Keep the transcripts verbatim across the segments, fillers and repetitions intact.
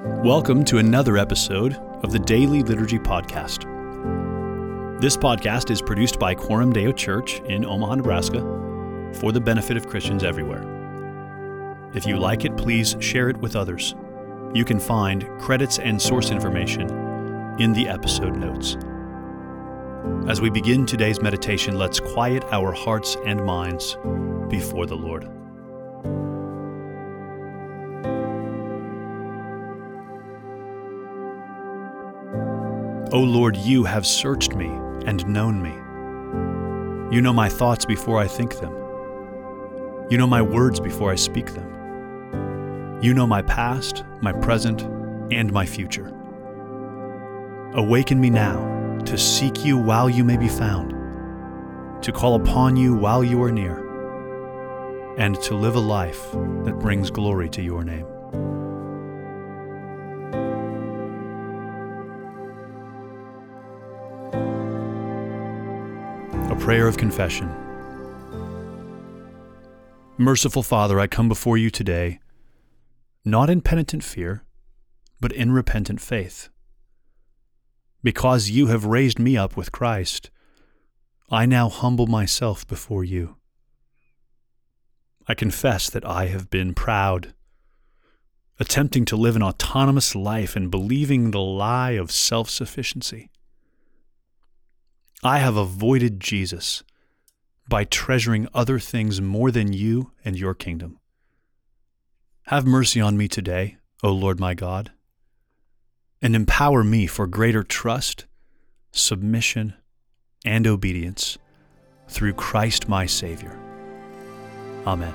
Welcome to another episode of the Daily Liturgy Podcast. This podcast is produced by Quorum Deo Church in Omaha, Nebraska, for the benefit of Christians everywhere. If you like it, please share it with others. You can find credits and source information in the episode notes. As we begin today's meditation, let's quiet our hearts and minds before the Lord. O Lord, you have searched me and known me. You know my thoughts before I think them. You know my words before I speak them. You know my past, my present, and my future. Awaken me now to seek you while you may be found, to call upon you while you are near, and to live a life that brings glory to your name. A prayer of confession. Merciful Father, I come before you today, not in penitent fear, but in repentant faith. Because you have raised me up with Christ, I now humble myself before you. I confess that I have been proud, attempting to live an autonomous life and believing the lie of self-sufficiency. I have avoided Jesus by treasuring other things more than you and your kingdom. Have mercy on me today, O Lord my God, and empower me for greater trust, submission, and obedience through Christ my Savior. Amen.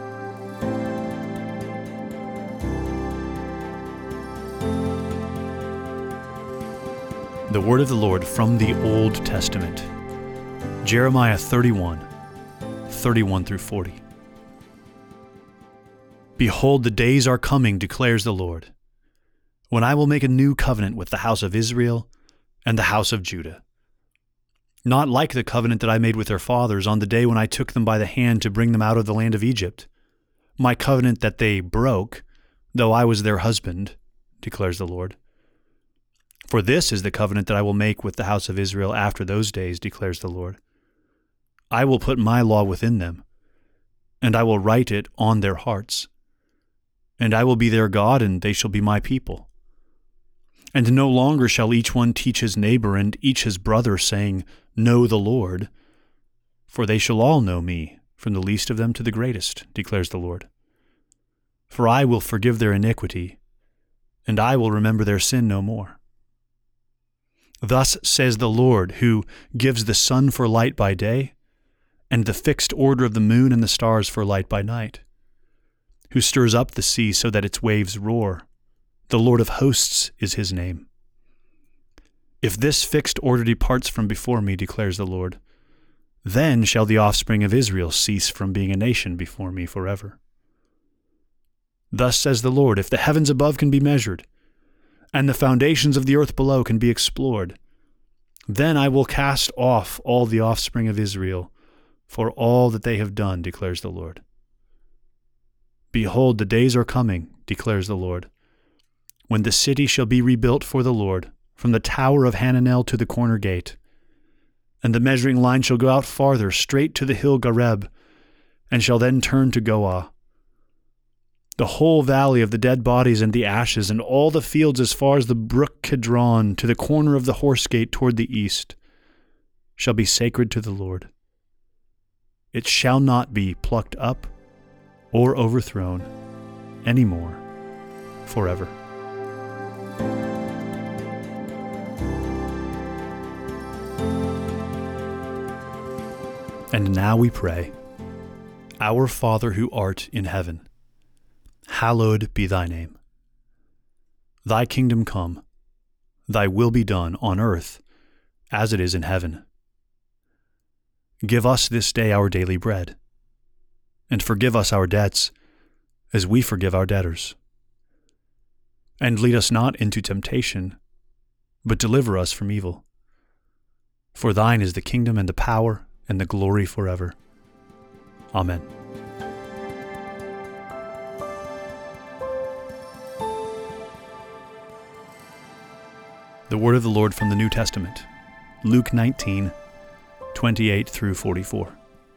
The word of the Lord from the Old Testament, Jeremiah thirty-one, thirty-one through forty. Behold, the days are coming, declares the Lord, when I will make a new covenant with the house of Israel and the house of Judah. Not like the covenant that I made with their fathers on the day when I took them by the hand to bring them out of the land of Egypt, my covenant that they broke, though I was their husband, declares the Lord. For this is the covenant that I will make with the house of Israel after those days, declares the Lord. I will put my law within them, and I will write it on their hearts. And I will be their God, and they shall be my people. And no longer shall each one teach his neighbor and each his brother, saying, Know the Lord, for they shall all know me, from the least of them to the greatest, declares the Lord. For I will forgive their iniquity, and I will remember their sin no more. Thus says the Lord, who gives the sun for light by day, and the fixed order of the moon and the stars for light by night, who stirs up the sea so that its waves roar. The Lord of hosts is his name. If this fixed order departs from before me, declares the Lord, then shall the offspring of Israel cease from being a nation before me forever. Thus says the Lord, if the heavens above can be measured, and the foundations of the earth below can be explored, then I will cast off all the offspring of Israel for all that they have done, declares the Lord. Behold, the days are coming, declares the Lord, when the city shall be rebuilt for the Lord, from the tower of Hananel to the corner gate. And the measuring line shall go out farther, straight to the hill Gareb, and shall then turn to Goah. The whole valley of the dead bodies and the ashes, and all the fields as far as the brook Kidron, to the corner of the horse gate toward the east, shall be sacred to the Lord. It shall not be plucked up or overthrown any more forever. And now we pray, Our Father who art in heaven, hallowed be thy name. Thy kingdom come, thy will be done on earth as it is in heaven. Give us this day our daily bread, and forgive us our debts as we forgive our debtors. And lead us not into temptation, but deliver us from evil. For thine is the kingdom and the power and the glory forever. Amen. The word of the Lord from the New Testament, Luke nineteen, twenty-eight through forty-four.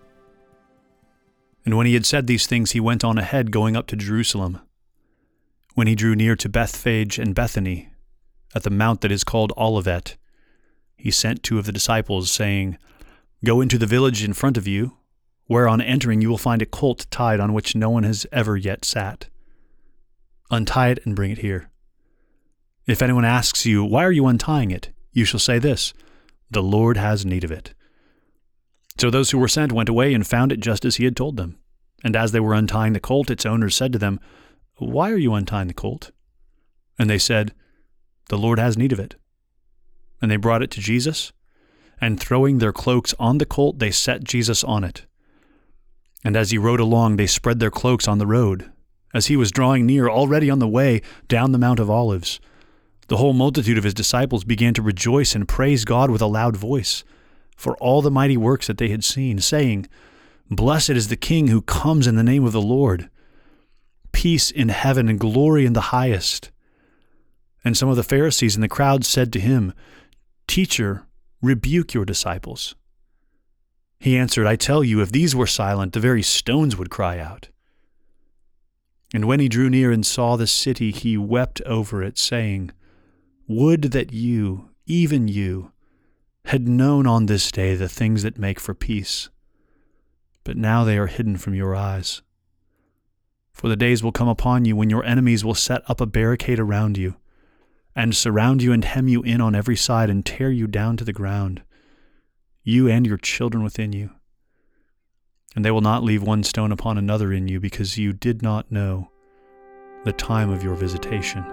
And when he had said these things, he went on ahead, going up to Jerusalem. When he drew near to Bethphage and Bethany, at the mount that is called Olivet, he sent two of the disciples, saying, "Go into the village in front of you, where on entering you will find a colt tied on which no one has ever yet sat. Untie it and bring it here. If anyone asks you, 'Why are you untying it?' you shall say this, 'The Lord has need of it.'" So those who were sent went away and found it just as he had told them. And as they were untying the colt, its owners said to them, "Why are you untying the colt?" And they said, "The Lord has need of it." And they brought it to Jesus, and throwing their cloaks on the colt, they set Jesus on it. And as he rode along, they spread their cloaks on the road. As he was drawing near, already on the way down the Mount of Olives, the whole multitude of his disciples began to rejoice and praise God with a loud voice for all the mighty works that they had seen, saying, "Blessed is the King who comes in the name of the Lord. Peace in heaven and glory in the highest." And some of the Pharisees in the crowd said to him, "Teacher, rebuke your disciples." He answered, "I tell you, if these were silent, the very stones would cry out." And when he drew near and saw the city, he wept over it, saying, "Would that you, even you, had known on this day the things that make for peace. But now they are hidden from your eyes. For the days will come upon you when your enemies will set up a barricade around you, and surround you and hem you in on every side and tear you down to the ground, you and your children within you. And they will not leave one stone upon another in you, because you did not know the time of your visitation."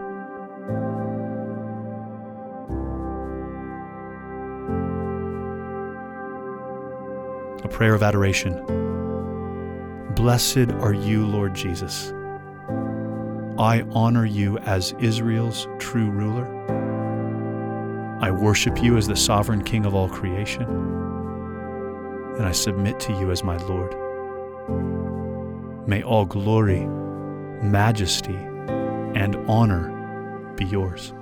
A prayer of adoration. Blessed are you, Lord Jesus. I honor you as Israel's true ruler. I worship you as the sovereign King of all creation, and I submit to you as my Lord. May all glory, majesty, and honor be yours.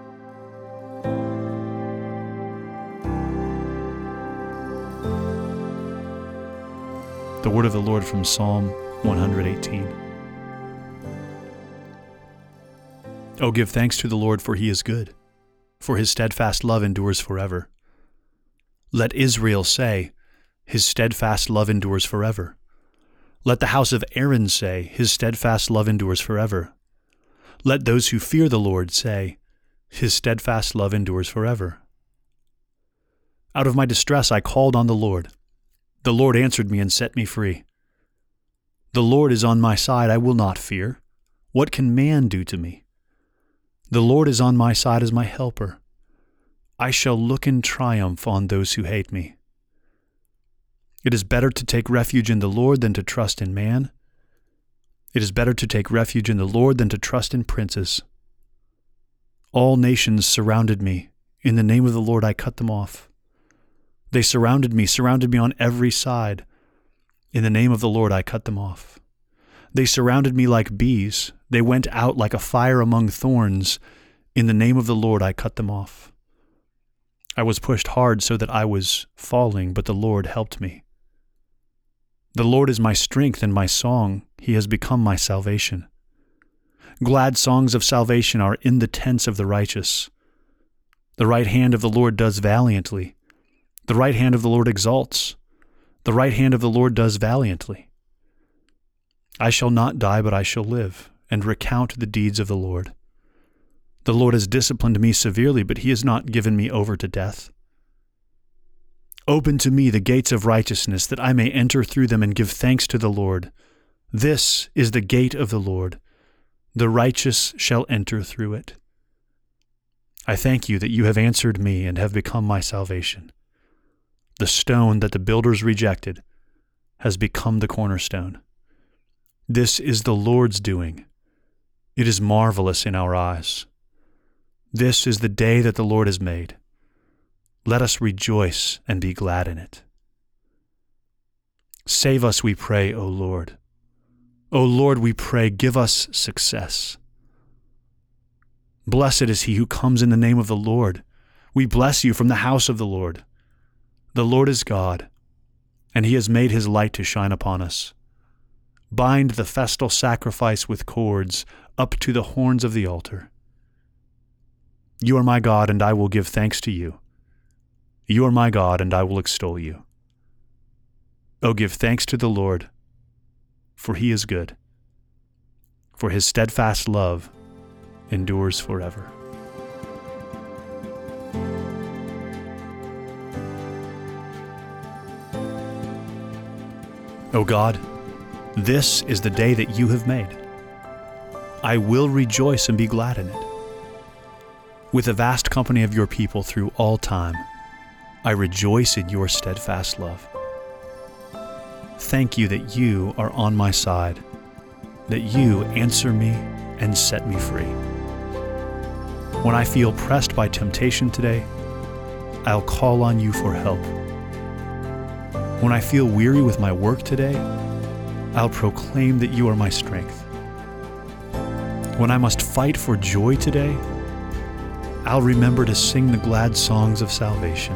The word of the Lord from Psalm one eighteen. Oh, give thanks to the Lord, for he is good, for his steadfast love endures forever. Let Israel say, his steadfast love endures forever. Let the house of Aaron say, his steadfast love endures forever. Let those who fear the Lord say, his steadfast love endures forever. Out of my distress I called on the Lord. The Lord answered me and set me free. The Lord is on my side, I will not fear. What can man do to me? The Lord is on my side as my helper. I shall look in triumph on those who hate me. It is better to take refuge in the Lord than to trust in man. It is better to take refuge in the Lord than to trust in princes. All nations surrounded me. In the name of the Lord I cut them off. They surrounded me, surrounded me on every side. In the name of the Lord I cut them off. They surrounded me like bees. They went out like a fire among thorns. In the name of the Lord I cut them off. I was pushed hard so that I was falling, but the Lord helped me. The Lord is my strength and my song. He has become my salvation. Glad songs of salvation are in the tents of the righteous. The right hand of the Lord does valiantly. The right hand of the Lord exalts. The right hand of the Lord does valiantly. I shall not die, but I shall live, and recount the deeds of the Lord. The Lord has disciplined me severely, but he has not given me over to death. Open to me the gates of righteousness, that I may enter through them and give thanks to the Lord. This is the gate of the Lord. The righteous shall enter through it. I thank you that you have answered me and have become my salvation. The stone that the builders rejected has become the cornerstone. This is the Lord's doing. It is marvelous in our eyes. This is the day that the Lord has made. Let us rejoice and be glad in it. Save us, we pray, O Lord. O Lord, we pray, give us success. Blessed is he who comes in the name of the Lord. We bless you from the house of the Lord. The Lord is God, and he has made his light to shine upon us. Bind the festal sacrifice with cords up to the horns of the altar. You are my God, and I will give thanks to you. You are my God, and I will extol you. O give thanks to the Lord, for he is good, for his steadfast love endures forever. O God, this is the day that you have made. I will rejoice and be glad in it. With a vast company of your people through all time, I rejoice in your steadfast love. Thank you that you are on my side, that you answer me and set me free. When I feel pressed by temptation today, I'll call on you for help. When I feel weary with my work today, I'll proclaim that you are my strength. When I must fight for joy today, I'll remember to sing the glad songs of salvation.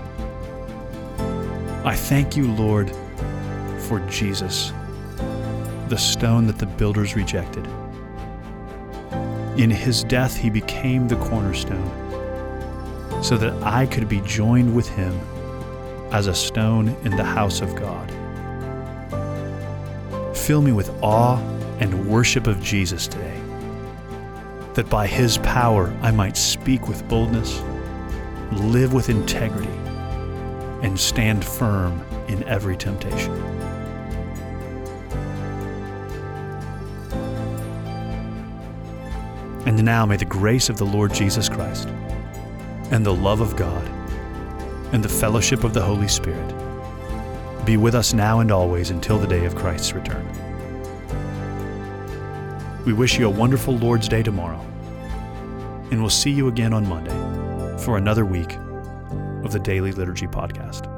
I thank you, Lord, for Jesus, the stone that the builders rejected. In his death, he became the cornerstone, so that I could be joined with him as a stone in the house of God. Fill me with awe and worship of Jesus today, that by his power I might speak with boldness, live with integrity, and stand firm in every temptation. And now may the grace of the Lord Jesus Christ, and the love of God, and the fellowship of the Holy Spirit be with us now and always until the day of Christ's return. We wish you a wonderful Lord's Day tomorrow, and we'll see you again on Monday for another week of the Daily Liturgy Podcast.